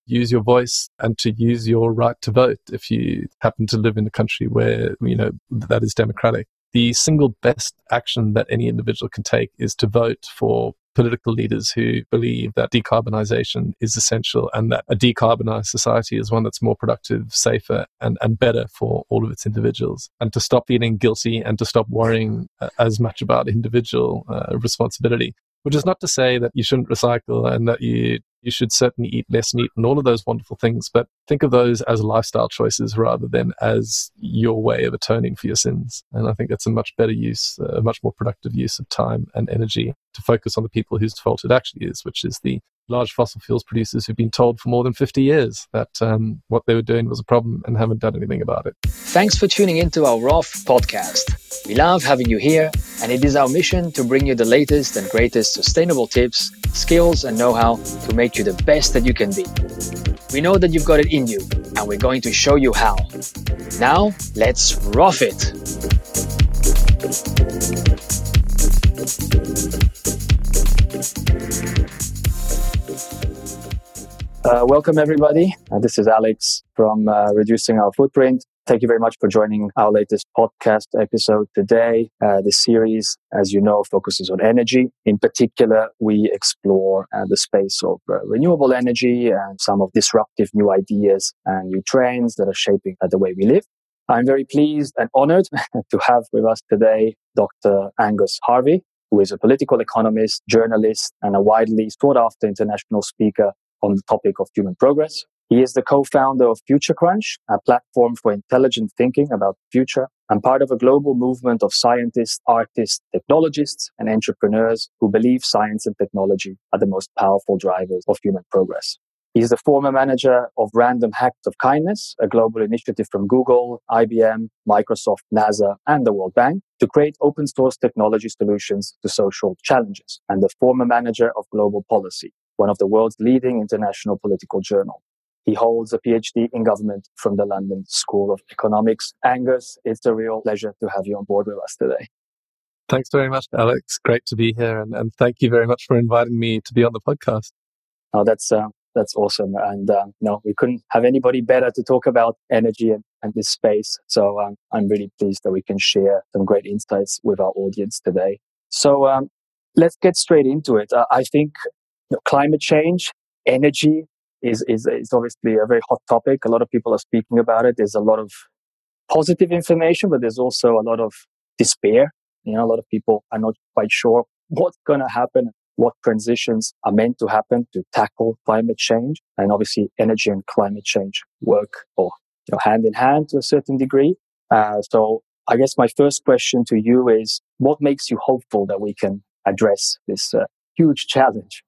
use your voice and to use your right to vote if you happen to live in a country where, that is democratic. The single best action that any individual can take is to vote for political leaders who believe that decarbonization is essential and that a decarbonized society is one that's more productive, safer, and better for all of its individuals. And to stop feeling guilty and to stop worrying as much about individual responsibility, which is not to say that you shouldn't recycle and that you should certainly eat less meat and all of those wonderful things, but think of those as lifestyle choices rather than as your way of atoning for your sins. And I think that's a much better use, a much more productive use of time and energy to focus on the people whose fault it actually is, which is the large fossil fuels producers who've been told for more than 50 years that what they were doing was a problem and haven't done anything about it. Thanks for tuning into our ROF podcast. We love having you here, and it is our mission to bring you the latest and greatest sustainable tips, skills, and know-how to make you the best that you can be. We know that you've got it in you, and we're going to show you how. Now, let's ROF it! Welcome, everybody. This is Alex from Reducing Our Footprint. Thank you very much for joining our latest podcast episode today. This series, as you know, focuses on energy. In particular, we explore the space of renewable energy and some of disruptive new ideas and new trends that are shaping the way we live. I'm very pleased and honored to have with us today Dr. Angus Harvey, who is a political economist, journalist, and a widely sought-after international speaker on the topic of human progress. He is the co-founder of FutureCrunch, a platform for intelligent thinking about the future, and part of a global movement of scientists, artists, technologists, and entrepreneurs who believe science and technology are the most powerful drivers of human progress. He is the former manager of Random Acts of Kindness, a global initiative from Google, IBM, Microsoft, NASA, and the World Bank to create open source technology solutions to social challenges, and the former manager of Global Policy, one of the world's leading international political journals. He holds a PhD in government from the London School of Economics. Angus, it's a real pleasure to have you on board with us today. Thanks very much, Alex. Great to be here. And thank you very much for inviting me to be on the podcast. Oh, that's awesome. And, we couldn't have anybody better to talk about energy and this space. So I'm really pleased that we can share some great insights with our audience today. So let's get straight into it. I think climate change, energy, is obviously a very hot topic. A lot of people are speaking about it. There's a lot of positive information, but there's also a lot of despair. A lot of people are not quite sure what's going to happen, what transitions are meant to happen to tackle climate change. And obviously, energy and climate change work hand in hand to a certain degree. So I guess my first question to you is, what makes you hopeful that we can address this huge challenge?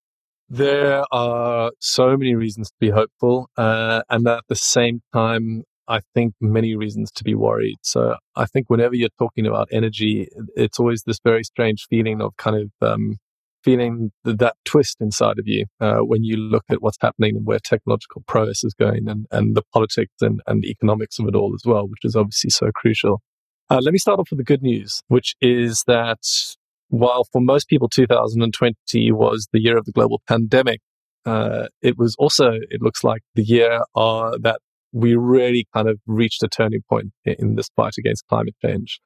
There are so many reasons to be hopeful, and at the same time, I think many reasons to be worried. So I think whenever you're talking about energy, it's always this very strange feeling of kind of feeling that twist inside of you when you look at what's happening and where technological progress is going and the politics and the economics of it all as well, which is obviously so crucial. Let me start off with the good news, which is that while for most people 2020 was the year of the global pandemic, it was also, it looks like, the year that we really kind of reached a turning point in this fight against climate change.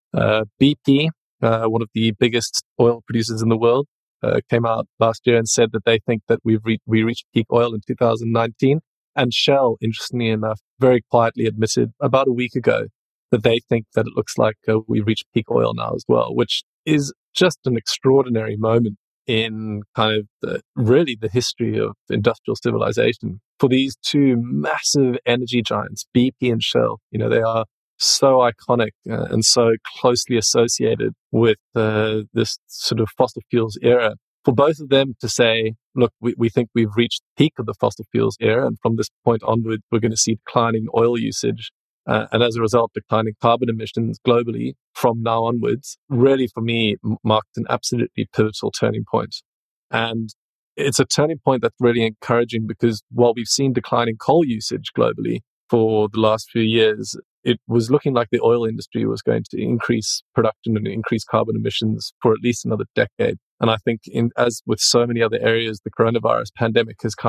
BP, one of the biggest oil producers in the world, came out last year and said that they think that we reached peak oil in 2019. And Shell, interestingly enough, very quietly admitted about a week ago that they think that it looks like we've reached peak oil now as well, which is just an extraordinary moment in kind of the history of industrial civilization. For these two massive energy giants, BP and Shell, they are so iconic and so closely associated with this sort of fossil fuels era. For both of them to say, look, we think we've reached the peak of the fossil fuels era, and from this point onward, we're going to see declining oil usage. And as a result, declining carbon emissions globally from now onwards, really for me marked an absolutely pivotal turning point. And it's a turning point that's really encouraging because while we've seen declining coal usage globally for the last few years, it was looking like the oil industry was going to increase production and increase carbon emissions for at least another decade. And I think as with so many other areas, the coronavirus pandemic has kind of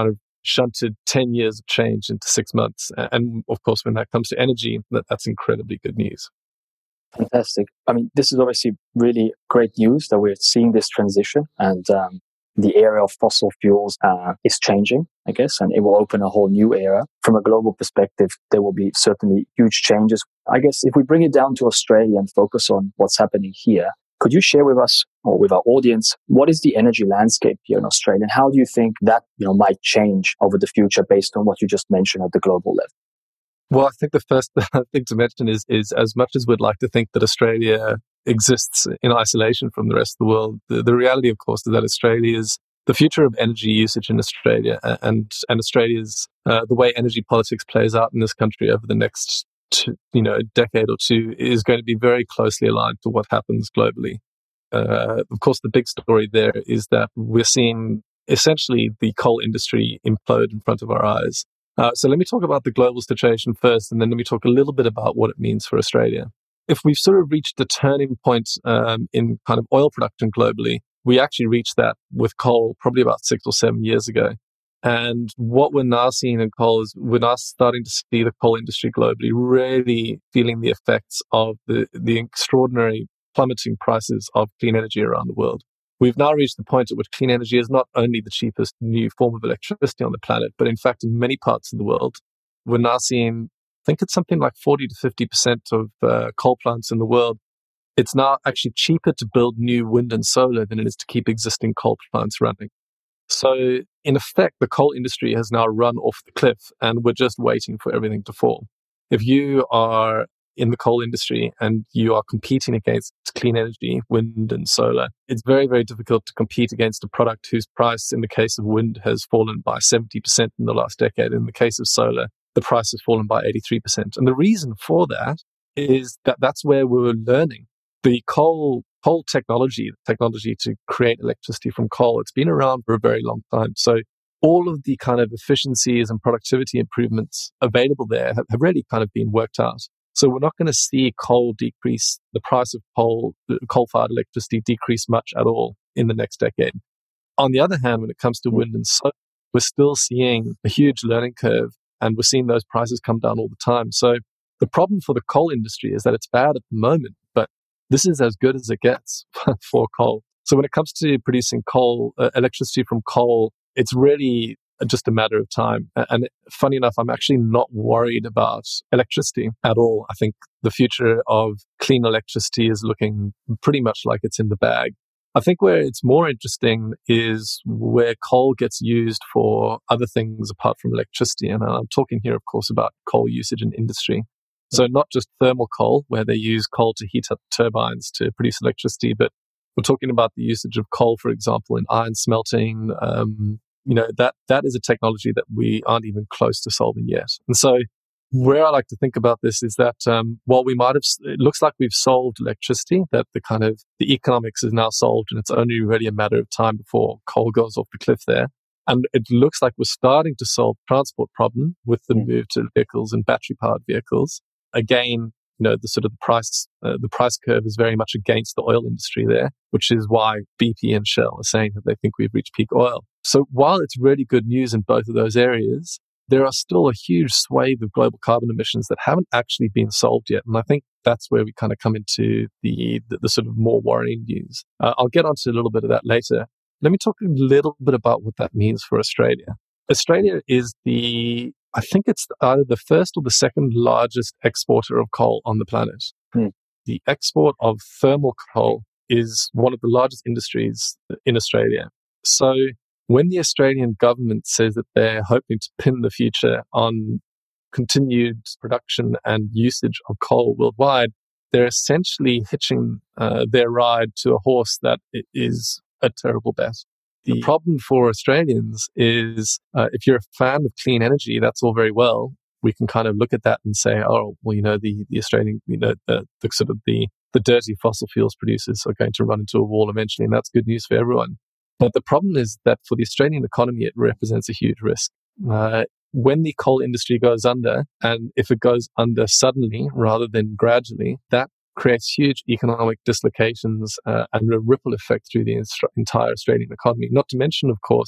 shunted 10 years of change into 6 months. And of course, when that comes to energy, that's incredibly good news. Fantastic. I mean, this is obviously really great news that we're seeing this transition, and the area of fossil fuels is changing, I guess, and it will open a whole new era. From a global perspective, there will be certainly huge changes. I guess if we bring it down to Australia and focus on what's happening here, could you share with us or with our audience what is the energy landscape here in Australia, and how do you think that might change over the future based on what you just mentioned at the global level? Well, I think the first thing to mention is as much as we'd like to think that Australia exists in isolation from the rest of the world, the reality, of course, is that Australia's the future of energy usage in Australia and Australia's the way energy politics plays out in this country over the next decade or two is going to be very closely aligned to what happens globally. Of course, the big story there is that we're seeing essentially the coal industry implode in front of our eyes. So let me talk about the global situation first, and then let me talk a little bit about what it means for Australia. If we've sort of reached a turning point in kind of oil production globally, we actually reached that with coal probably about 6 or 7 years ago. And what we're now seeing in coal is we're now starting to see the coal industry globally really feeling the effects of the extraordinary plummeting prices of clean energy around the world. We've now reached the point at which clean energy is not only the cheapest new form of electricity on the planet, but in fact, in many parts of the world, we're now seeing, I think it's something like 40 to 50% of coal plants in the world. It's now actually cheaper to build new wind and solar than it is to keep existing coal plants running. So in effect, the coal industry has now run off the cliff and we're just waiting for everything to fall. If you are in the coal industry and you are competing against clean energy, wind and solar, it's very, very difficult to compete against a product whose price in the case of wind has fallen by 70% in the last decade. In the case of solar, the price has fallen by 83%. And the reason for that is that that's where we were learning. The coal technology, the technology to create electricity from coal, it's been around for a very long time. So all of the kind of efficiencies and productivity improvements available there have really kind of been worked out. So we're not going to see coal decrease, the price of coal-fired electricity decrease much at all in the next decade. On the other hand, when it comes to wind and solar, we're still seeing a huge learning curve and we're seeing those prices come down all the time. So the problem for the coal industry is that it's bad at the moment, but this is as good as it gets for coal. So when it comes to producing electricity from coal, it's really just a matter of time. And funny enough, I'm actually not worried about electricity at all. I think the future of clean electricity is looking pretty much like it's in the bag. I think where it's more interesting is where coal gets used for other things apart from electricity. And I'm talking here, of course, about coal usage in industry. So not just thermal coal, where they use coal to heat up turbines to produce electricity, but we're talking about the usage of coal, for example, in iron smelting. That is a technology that we aren't even close to solving yet. And so where I like to think about this is that while it looks like we've solved electricity, that the economics is now solved and it's only really a matter of time before coal goes off the cliff there. And it looks like we're starting to solve the transport problem with the move to vehicles and battery-powered vehicles. Again, the price curve is very much against the oil industry there, which is why BP and Shell are saying that they think we've reached peak oil. So while it's really good news in both of those areas, there are still a huge swathe of global carbon emissions that haven't actually been solved yet. And I think that's where we kind of come into the sort of more worrying news. I'll get onto a little bit of that later. Let me talk a little bit about what that means for Australia. Australia is I think it's either the first or the second largest exporter of coal on the planet. The export of thermal coal is one of the largest industries in Australia. So when the Australian government says that they're hoping to pin the future on continued production and usage of coal worldwide, they're essentially hitching their ride to a horse that is a terrible bet. The problem for Australians is if you're a fan of clean energy, that's all very well. We can kind of look at that and say, oh, well, the Australian, the dirty fossil fuels producers are going to run into a wall eventually, and that's good news for everyone. But the problem is that for the Australian economy, it represents a huge risk. When the coal industry goes under, and if it goes under suddenly rather than gradually, that creates huge economic dislocations and a ripple effect through the entire Australian economy. Not to mention, of course,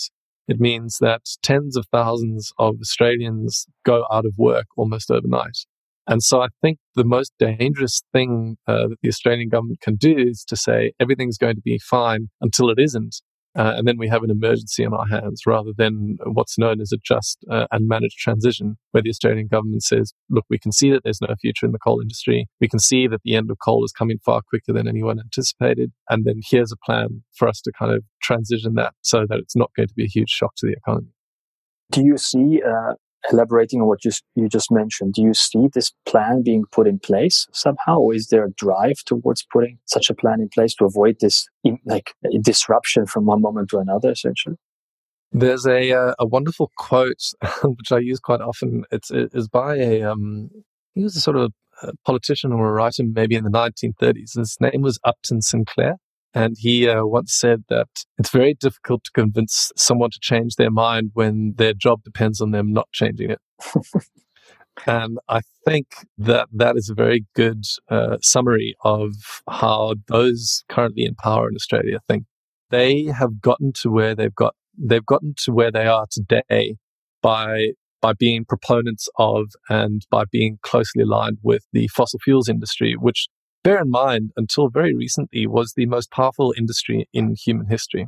It means that tens of thousands of Australians go out of work almost overnight. And so I think the most dangerous thing that the Australian government can do is to say everything's going to be fine until it isn't. And then we have an emergency on our hands rather than what's known as a just and managed transition, where the Australian government says, look, we can see that there's no future in the coal industry. We can see that the end of coal is coming far quicker than anyone anticipated. And then here's a plan for us to kind of transition that so that it's not going to be a huge shock to the economy. Do you see, elaborating on what you just mentioned, do you see this plan being put in place somehow? Or is there a drive towards putting such a plan in place to avoid this disruption from one moment to another, essentially? There's a wonderful quote, which I use quite often. It's by he was a sort of politician or a writer maybe in the 1930s. His name was Upton Sinclair. And he once said that it's very difficult to convince someone to change their mind when their job depends on them not changing it. And I think that is a very good summary of how those currently in power in Australia think. They have gotten to where they've gotten to where they are today by being proponents of and by being closely aligned with the fossil fuels industry, which, bear in mind, until very recently was the most powerful industry in human history.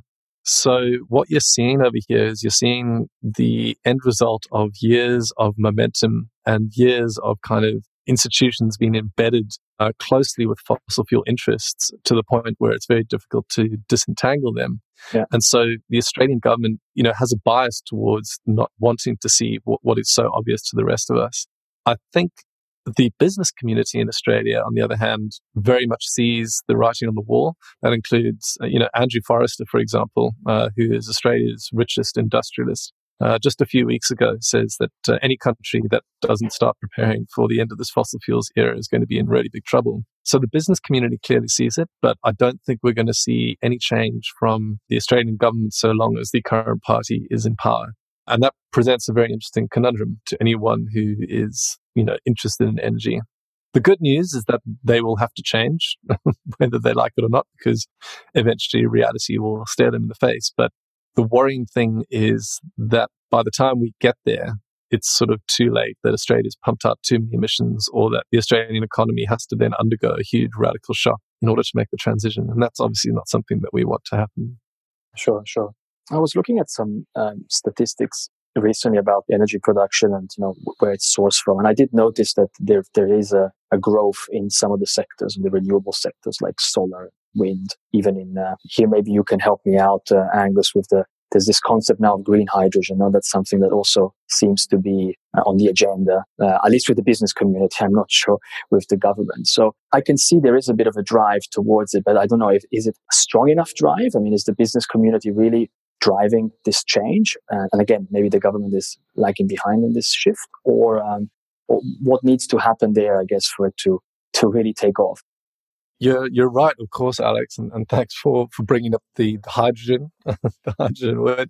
So what you're seeing over here is you're seeing the end result of years of momentum and years of kind of institutions being embedded closely with fossil fuel interests to the point where it's very difficult to disentangle them. Yeah. And so the Australian government, has a bias towards not wanting to see what is so obvious to the rest of us. I think the business community in Australia, on the other hand, very much sees the writing on the wall. That includes, Andrew Forrester, for example, who is Australia's richest industrialist. Just a few weeks ago says that any country that doesn't start preparing for the end of this fossil fuels era is going to be in really big trouble. So the business community clearly sees it, but I don't think we're going to see any change from the Australian government so long as the current party is in power. And that presents a very interesting conundrum to anyone who is, interested in energy. The good news is that they will have to change, whether they like it or not, because eventually reality will stare them in the face. But the worrying thing is that by the time we get there, it's sort of too late, that Australia's pumped out too many emissions, or that the Australian economy has to then undergo a huge radical shock in order to make the transition. And that's obviously not something that we want to happen. Sure. I was looking at some statistics recently about energy production and where it's sourced from, and I did notice that there is a growth in some of the sectors, in the renewable sectors like solar, wind, even in here. Maybe you can help me out, Angus, with there's this concept now of green hydrogen. Now that's something that also seems to be on the agenda, at least with the business community. I'm not sure with the government. So I can see there is a bit of a drive towards it, but I don't know is it a strong enough drive? I mean, is the business community really driving this change? And again, maybe the government is lagging behind in this shift, or what needs to happen there, I guess, for it to really take off? You're right, of course, Alex, and thanks for bringing up the hydrogen, the hydrogen word.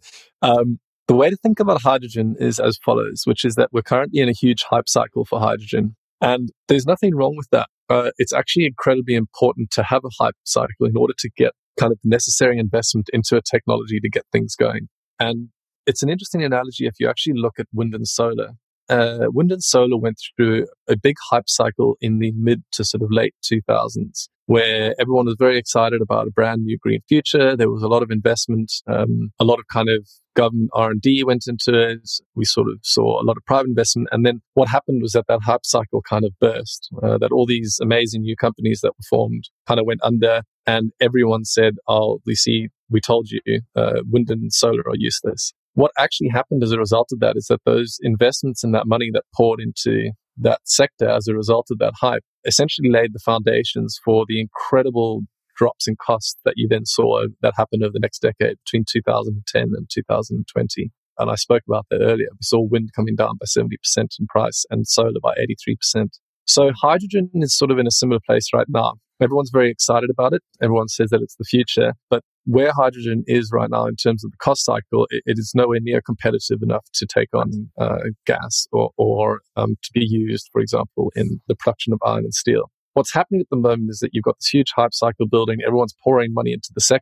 The way to think about hydrogen is as follows, which is that we're currently in a huge hype cycle for hydrogen, and there's nothing wrong with that. It's actually incredibly important to have a hype cycle in order to get kind of the necessary investment into a technology to get things going. And it's an interesting analogy if you actually look at wind and solar. Wind and solar went through a big hype cycle in the mid to sort of late 2000s, where everyone was very excited about a brand new green future. There was a lot of investment, a lot of kind of government R&D went into it. We sort of saw a lot of private investment. And then what happened was that hype cycle kind of burst, that all these amazing new companies that were formed kind of went under, and everyone said, oh, we told you, wind and solar are useless. What actually happened as a result of that is that those investments and that money that poured into that sector as a result of that hype essentially laid the foundations for the incredible drops in costs that you then saw that happened over the next decade between 2010 and 2020. And I spoke about that earlier. We saw wind coming down by 70% in price and solar by 83%. So hydrogen is sort of in a similar place right now. Everyone's very excited about it. Everyone says that it's the future. But where hydrogen is right now in terms of the cost cycle, it is nowhere near competitive enough to take on gas or to be used, for example, in the production of iron and steel. What's happening at the moment is that you've got this huge hype cycle building. Everyone's pouring money into the sector.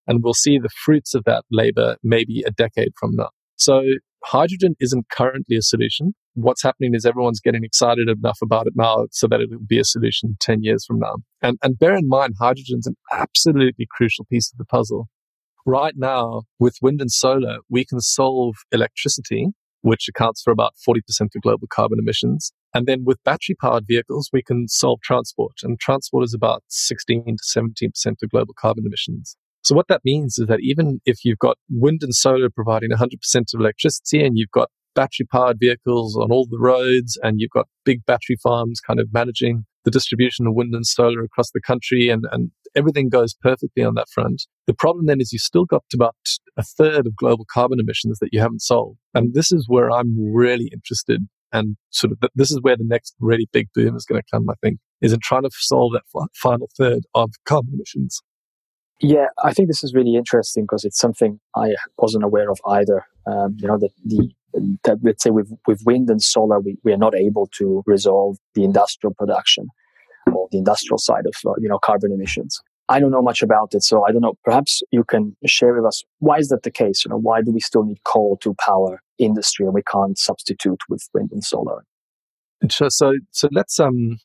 And we'll see the fruits of that labor maybe a decade from now. So hydrogen isn't currently a solution. What's happening is everyone's getting excited enough about it now so that it'll be a solution 10 years from now. And bear in mind, hydrogen's an absolutely crucial piece of the puzzle. Right now, with wind and solar, we can solve electricity, which accounts for about 40% of global carbon emissions. And then with battery-powered vehicles, we can solve transport. And transport is about 16 to 17% of global carbon emissions. So what that means is that even if you've got wind and solar providing 100% of electricity, and you've got battery-powered vehicles on all the roads, and you've got big battery farms kind of managing the distribution of wind and solar across the country, and everything goes perfectly on that front. The problem then is you've still got about a third of global carbon emissions that you haven't solved. And this is where I'm really interested, and sort of this is where the next really big boom is going to come, I think, is in trying to solve that final third of carbon emissions. Yeah, I think this is really interesting because it's something I wasn't aware of either. That let's say with wind and solar, we are not able to resolve the industrial production or the industrial side of carbon emissions. I don't know much about it, so I don't know. Perhaps you can share with us, why is that the case? Why do we still need coal to power industry and we can't substitute with wind and solar? Sure. So let's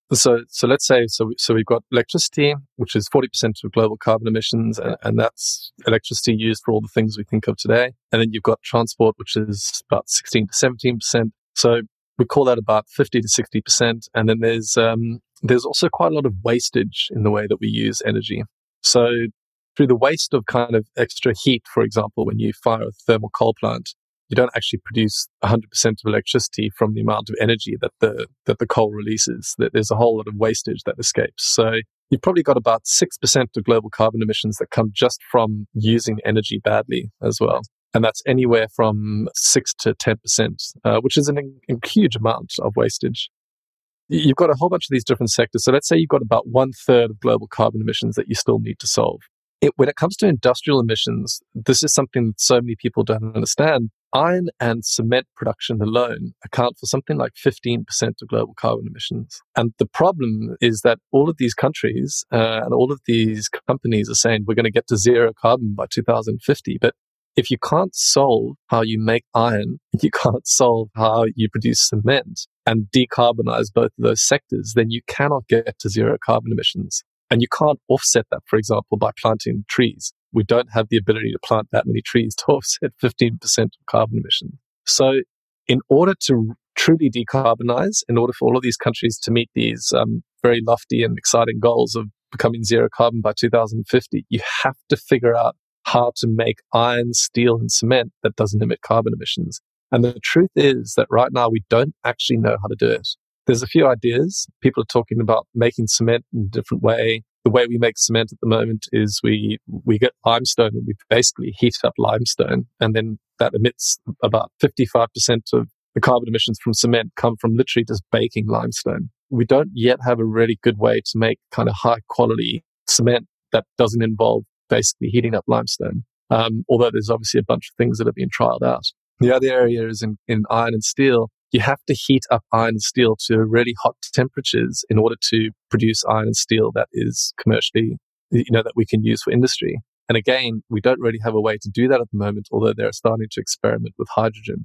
say we've got electricity, which is 40% of global carbon emissions, and that's electricity used for all the things we think of today. And then you've got transport, which is about 16 to 17%. So we call that about 50 to 60%. And then there's also quite a lot of wastage in the way that we use energy. So through the waste of kind of extra heat, for example, when you fire a thermal coal plant, you don't actually produce 100% of electricity from the amount of energy that the coal releases. There's a whole lot of wastage that escapes. So you've probably got about 6% of global carbon emissions that come just from using energy badly as well. And that's anywhere from 6 to 10%, which is a huge amount of wastage. You've got a whole bunch of these different sectors. So let's say you've got about 1/3 of global carbon emissions that you still need to solve. When it comes to industrial emissions, this is something that so many people don't understand. Iron and cement production alone account for something like 15% of global carbon emissions. And the problem is that all of these countries and all of these companies are saying we're going to get to zero carbon by 2050. But if you can't solve how you make iron, you can't solve how you produce cement and decarbonize both of those sectors, then you cannot get to zero carbon emissions. And you can't offset that, for example, by planting trees. We don't have the ability to plant that many trees to offset 15% of carbon emissions. So in order to truly decarbonize, in order for all of these countries to meet these very lofty and exciting goals of becoming zero carbon by 2050, you have to figure out how to make iron, steel, and cement that doesn't emit carbon emissions. And the truth is that right now we don't actually know how to do it. There's a few ideas. People are talking about making cement in a different way. The way we make cement at the moment is we get limestone and we basically heat up limestone, and then that emits about 55% of the carbon emissions from cement come from literally just baking limestone. We don't yet have a really good way to make kind of high quality cement that doesn't involve basically heating up limestone. Although there's obviously a bunch of things that are being trialed out. The other area is in iron and steel. You have to heat up iron and steel to really hot temperatures in order to produce iron and steel that is commercially, that we can use for industry. And again, we don't really have a way to do that at the moment, although they're starting to experiment with hydrogen.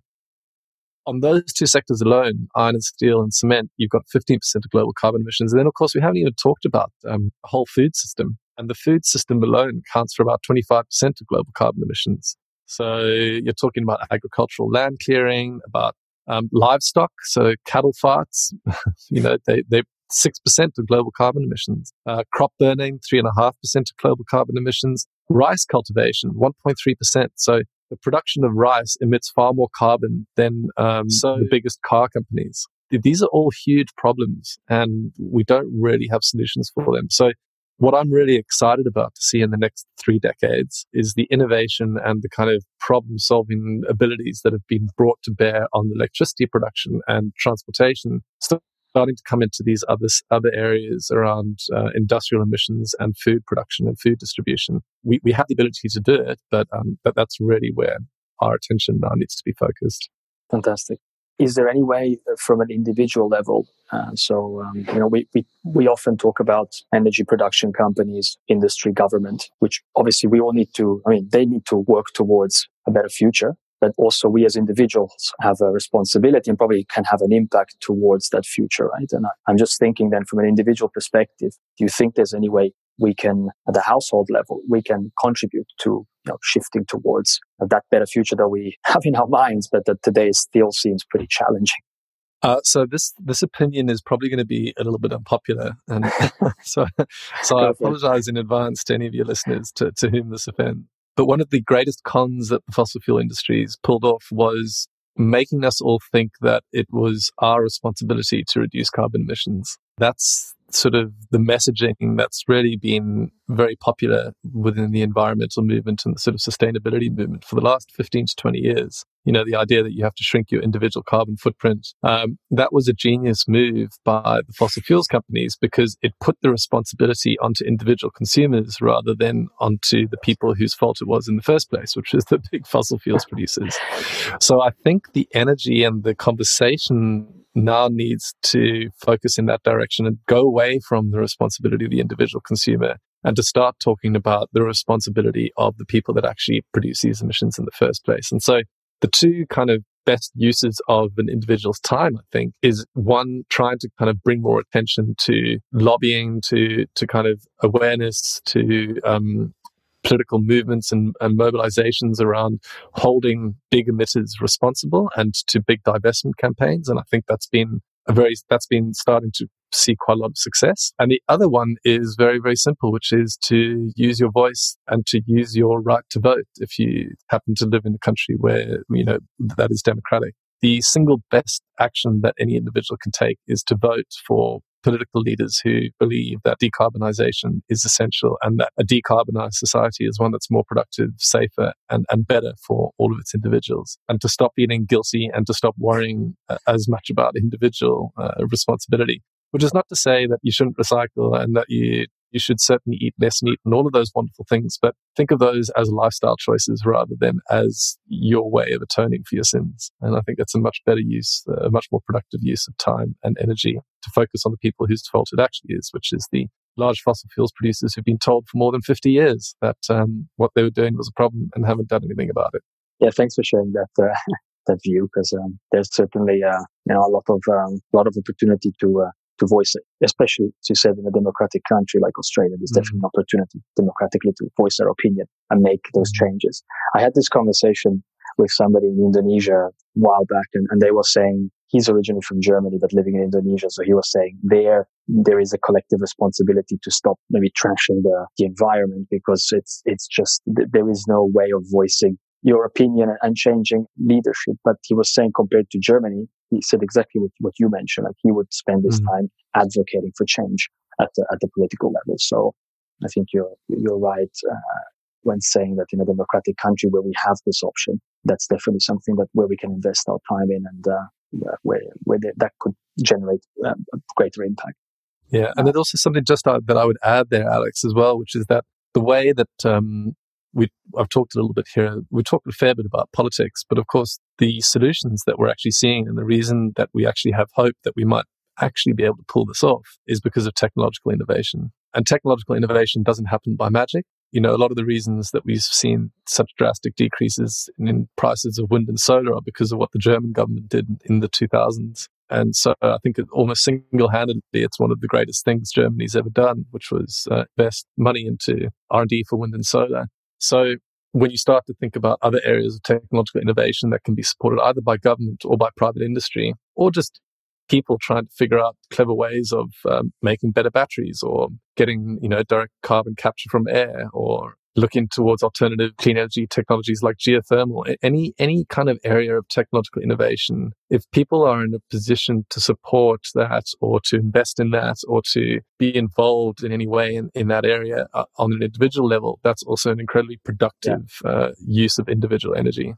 On those two sectors alone, iron and steel and cement, you've got 15% of global carbon emissions. And then, of course, we haven't even talked about the whole food system. And the food system alone accounts for about 25% of global carbon emissions. So you're talking about agricultural land clearing, about livestock, so cattle farts, they 6% of global carbon emissions. Crop burning, 3.5% of global carbon emissions. Rice cultivation, 1.3%. So the production of rice emits far more carbon than the biggest car companies. These are all huge problems, and we don't really have solutions for them. So what I'm really excited about to see in the next 3 decades is the innovation and the kind of problem-solving abilities that have been brought to bear on electricity production and transportation, starting to come into these other areas around industrial emissions and food production and food distribution. We have the ability to do it, but that's really where our attention now needs to be focused. Fantastic. is there any way from an individual level? We often talk about energy production companies, industry, government, which obviously we all need to, they need to work towards a better future. But also we as individuals have a responsibility and probably can have an impact towards that future, right? And I'm just thinking then from an individual perspective, do you think there's any way we can, at the household level, we can contribute to shifting towards that better future that we have in our minds, but that today still seems pretty challenging? So this opinion is probably going to be a little bit unpopular, and so I apologize in advance to any of your listeners to whom this offends. But one of the greatest cons that the fossil fuel industries pulled off was making us all think that it was our responsibility to reduce carbon emissions. That's sort of the messaging that's really been very popular within the environmental movement and the sort of sustainability movement for the last 15 to 20 years. The idea that you have to shrink your individual carbon footprint. That was a genius move by the fossil fuels companies because it put the responsibility onto individual consumers rather than onto the people whose fault it was in the first place, which is the big fossil fuels producers. So I think the energy and the conversation now needs to focus in that direction and go away from the responsibility of the individual consumer and to start talking about the responsibility of the people that actually produce these emissions in the first place. And so the two kind of best uses of an individual's time, I think, is one, trying to kind of bring more attention to lobbying, to kind of awareness, to political movements and mobilizations around holding big emitters responsible and to big divestment campaigns. And I think that's been starting to see quite a lot of success. And the other one is very, very simple, which is to use your voice and to use your right to vote if you happen to live in a country where, that is democratic. The single best action that any individual can take is to vote for political leaders who believe that decarbonization is essential and that a decarbonized society is one that's more productive, safer, and better for all of its individuals. And to stop feeling guilty and to stop worrying as much about individual responsibility, which is not to say that you shouldn't recycle and that you should certainly eat less meat and all of those wonderful things, but think of those as lifestyle choices rather than as your way of atoning for your sins. And I think that's a much better use, a much more productive use of time and energy to focus on the people whose fault it actually is, which is the large fossil fuels producers who've been told for more than 50 years that what they were doing was a problem and haven't done anything about it. Yeah, thanks for sharing that that view, because there's certainly a lot of opportunity to voice it, especially, as you said, in a democratic country like Australia. There's definitely an opportunity democratically to voice their opinion and make those changes. I had this conversation with somebody in Indonesia a while back, and they were saying, he's originally from Germany but living in Indonesia, so he was saying there is a collective responsibility to stop maybe trashing the environment, because it's just, there is no way of voicing your opinion and changing leadership. But he was saying, compared to Germany, he said exactly what you mentioned. Like, he would spend his time advocating for change at the political level. So I think you're right when saying that in a democratic country where we have this option, that's definitely something where we can invest our time in, and where that could generate a greater impact. Yeah, and there's also something just that I would add there, Alex, as well, which is that the way that I've talked a little bit here, we talked a fair bit about politics, but of course the solutions that we're actually seeing and the reason that we actually have hope that we might actually be able to pull this off is because of technological innovation. And technological innovation doesn't happen by magic. A lot of the reasons that we've seen such drastic decreases in prices of wind and solar are because of what the German government did in the 2000s. And so I think almost single-handedly, it's one of the greatest things Germany's ever done, which was invest money into R&D for wind and solar. So when you start to think about other areas of technological innovation that can be supported either by government or by private industry, or just people trying to figure out clever ways of making better batteries, or getting, direct carbon capture from air, or looking towards alternative clean energy technologies like geothermal, any kind of area of technological innovation, if people are in a position to support that or to invest in that or to be involved in any way in that area on an individual level, that's also an incredibly productive use of individual energy.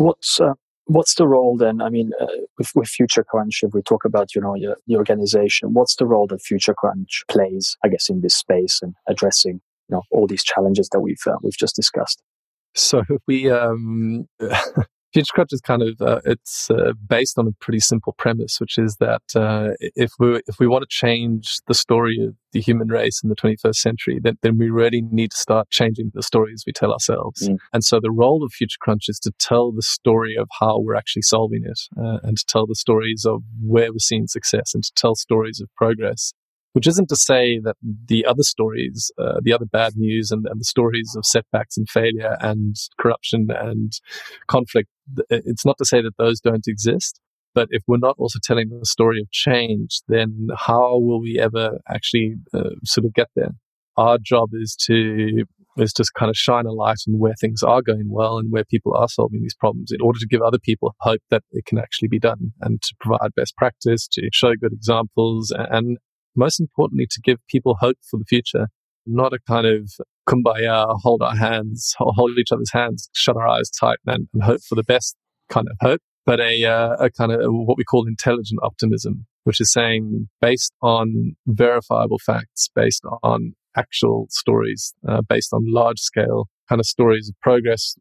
What's the role then? I mean, with Future Crunch, if we talk about, your organization, what's the role that Future Crunch plays, I guess, in this space and addressing, all these challenges that we've just discussed? So we Future Crunch is kind of it's based on a pretty simple premise, which is that if we want to change the story of the human race in the 21st century, then we really need to start changing the stories we tell ourselves. And so the role of Future Crunch is to tell the story of how we're actually solving it, and to tell the stories of where we're seeing success, and to tell stories of progress. Which isn't to say that the other stories, the other bad news and the stories of setbacks and failure and corruption and conflict, it's not to say that those don't exist. But if we're not also telling the story of change, then how will we ever actually sort of get there? Our job is to kind of shine a light on where things are going well and where people are solving these problems in order to give other people hope that it can actually be done, and to provide best practice, to show good examples, and most importantly, to give people hope for the future, not a kind of kumbaya, hold our hands, hold each other's hands, shut our eyes tight and hope for the best kind of hope, but a kind of what we call intelligent optimism, which is saying based on verifiable facts, based on actual stories, based on large scale kind of stories of progress,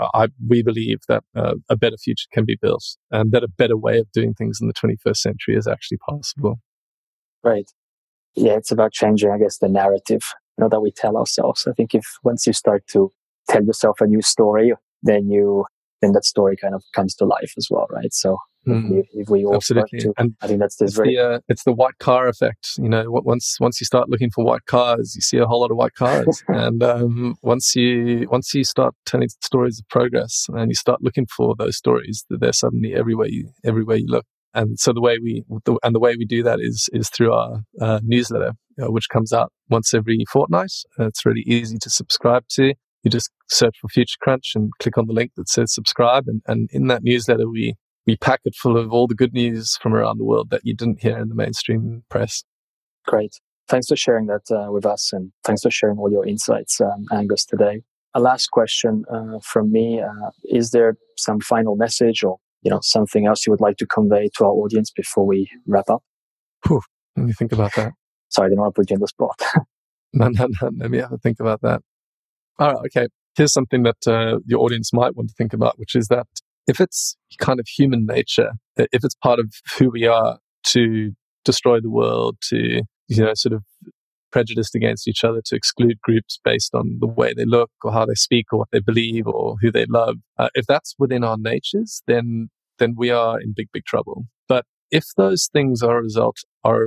we believe that a better future can be built, and that a better way of doing things in the 21st century is actually possible. Right. Yeah, it's about changing, I guess, the narrative, that we tell ourselves. I think once you start to tell yourself a new story, then that story kind of comes to life as well, right? So if we all absolutely start to, and I think that's this it's the white car effect. Once you start looking for white cars, you see a whole lot of white cars, and once you start telling stories of progress and you start looking for those stories, they're suddenly everywhere you look. And so the way we do that is through our newsletter, which comes out once every fortnight. It's really easy to subscribe to. You just search for Future Crunch and click on the link that says subscribe. And in that newsletter, we pack it full of all the good news from around the world that you didn't hear in the mainstream press. Great. Thanks for sharing that with us, and thanks for sharing all your insights, Angus, today. A last question from me. Is there some final message or something else you would like to convey to our audience before we wrap up? Let me think about that. Sorry, I didn't want to put you on the spot. No. Let me have a think about that. All right, okay. Here's something that your audience might want to think about, which is that if it's kind of human nature, if it's part of who we are to destroy the world, to, sort of prejudiced against each other, to exclude groups based on the way they look or how they speak or what they believe or who they love, if that's within our natures, then we are in big, big trouble. But if those things are a result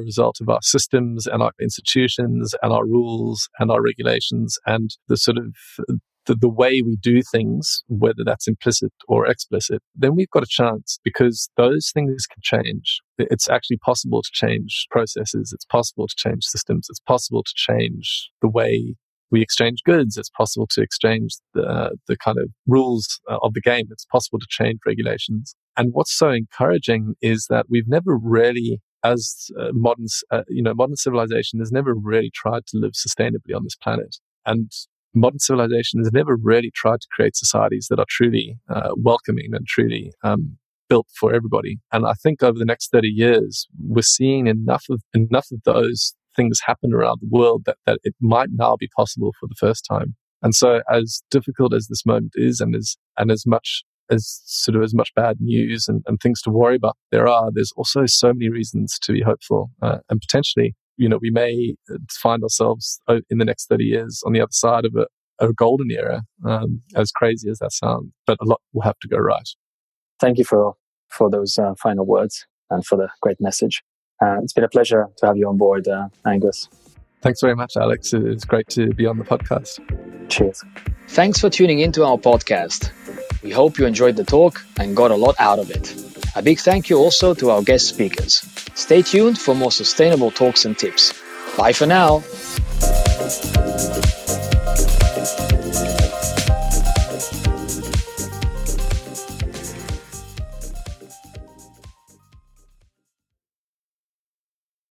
of our systems and our institutions and our rules and our regulations and the sort of the way we do things, whether that's implicit or explicit, then we've got a chance, because those things can change. It's actually possible to change processes. It's possible to change systems. It's possible to change the way we exchange goods. It's possible to exchange the kind of rules of the game. It's possible to change regulations. And what's so encouraging is that we've never really, as modern civilization has never really tried to live sustainably on this planet. And modern civilization has never really tried to create societies that are truly welcoming and truly built for everybody. And I think over the next 30 years, we're seeing enough of those things happen around the world that it might now be possible for the first time. And so, as difficult as this moment is, and as much bad news and things to worry about there's also so many reasons to be hopeful, and potentially, we may find ourselves in the next 30 years on the other side of a golden era, as crazy as that sounds, but a lot will have to go right. Thank you for those final words and for the great message. It's been a pleasure to have you on board, Angus. Thanks very much, Alex. It's great to be on the podcast. Cheers. Thanks for tuning into our podcast. We hope you enjoyed the talk and got a lot out of it. A big thank you also to our guest speakers. Stay tuned for more sustainable talks and tips. Bye for now.